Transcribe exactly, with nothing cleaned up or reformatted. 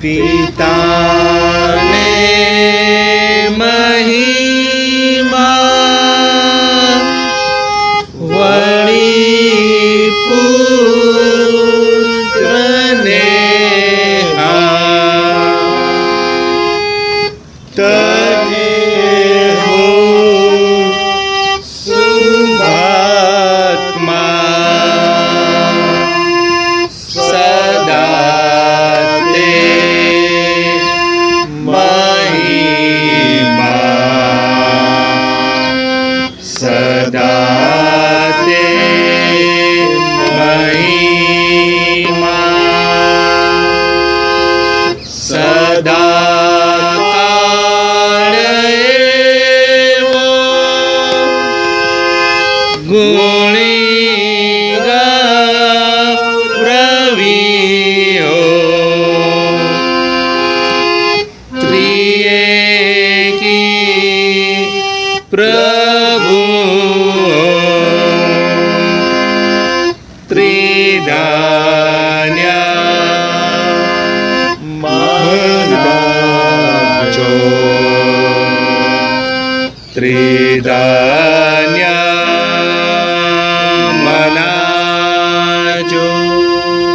પિતાને મહિમા વળી પુત્રને તને હો શુભાત્મા સદા તે મહિમા સદા તે મહિમા સદા ગુણી ગૌરવીઓ ત્રિએકી પ્રભુ ત્રિધાન્ય મનાજો ત્રિધાન્ય